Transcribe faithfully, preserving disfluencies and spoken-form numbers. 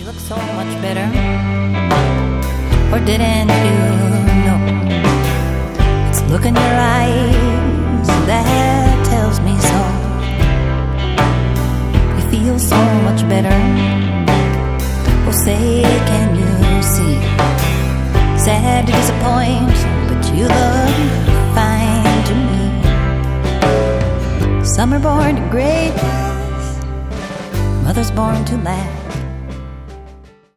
You look so much better. Or didn't you know? It's a look in your eyes that tells me so. You feel so much better. Oh, say, can you see? Sad to disappoint, but you look fine to me. Some are born to greatness, others born to laugh.